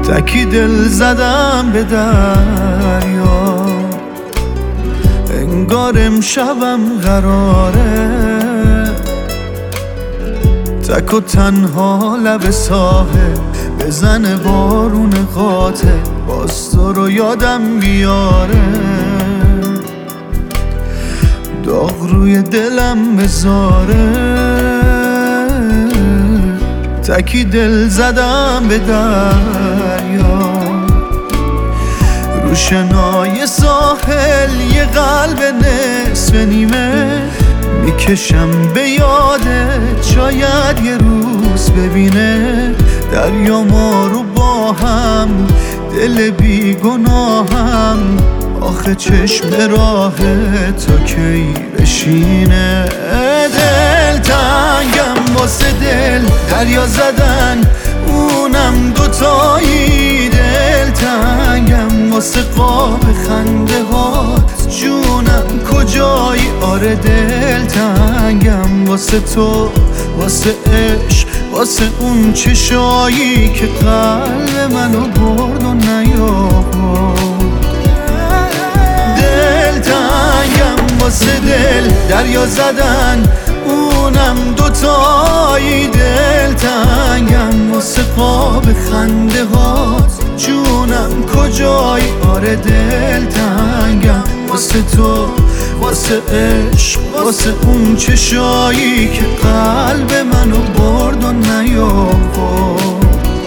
تکی دل زدم به دریا، انگار امشبم قراره تک و تنها لب ساحل بزنه بارون قاطع، باز تو رو یادم بیاره، داغ روی دلم بذاره. تکی دل زدم به دریا، رو شنای ساحل یه قلب نصف نیمه میکشم به یادت، شاید یه روز ببینه دریا ما رو با هم، دل بی گناهم. آخه چشم راه تا کی بشینه؟ دل تنگم واسه دل دریا زدن، اونم دوتایی. دل تنگم واسه قاب خنده هات، جونم کجایی؟ آره دل تنگم واسه تو، واسه عشق، واسه اون چشایی که قلب منو برد و نیاورد. دل تنگم واسه دل دریا زدن، اونم دوتایی. دل تنگم واسه قاب خنده هات، جونم کجایی؟ آره دل تنگم واسه تو، واسه عشق، واسه اون چشایی که قلب منو برد و نیاورد.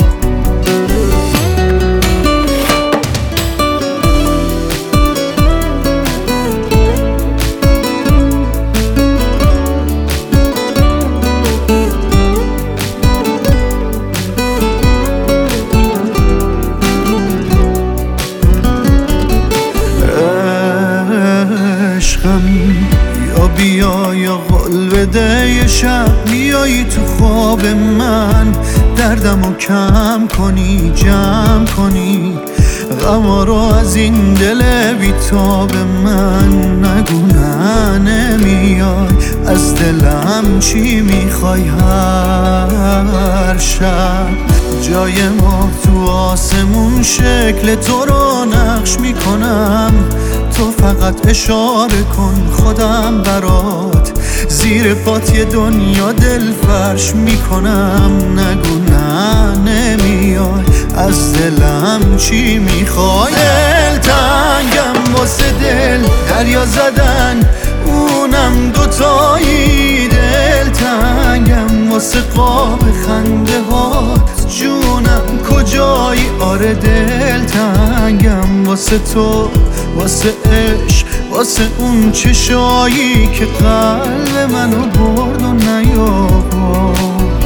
یا بیا یا قول بده یه شب میایی تو خواب من، دردمو کم کنی، جمع کنی غما رو از این دل بیتاب من. نگو نه نمیای، از دلم چی میخوای؟ هر شب جای ما تو آسمون شکل تو رو نقش میکنم، تو فقط اشاره کن خودم برات، زیر پات یه دنیا دل فرش میکنم. نگو نه نمیای، از دلم چی میخوای؟ دل تنگم واسه دل دریا زدن، اونم دوتایی. دل تنگم واسه قاب خنده هات، جونم کجایی؟ آره دل تنگم واسه تو، واسه عشق، واسه اون چشایی که قلب منو برد و نیاورد.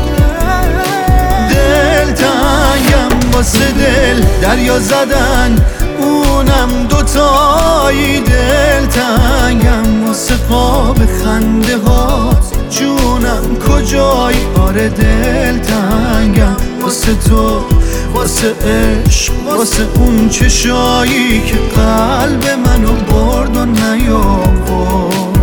دل تنگم واسه دل دریا زدن، اونم دوتایی. دل تنگم واسه قاب خنده هات، جونم کجایی؟ آره دل تنگم واسه تو، واسه عشق، واسه اون چشایی که قلب منو برد و نیاورد.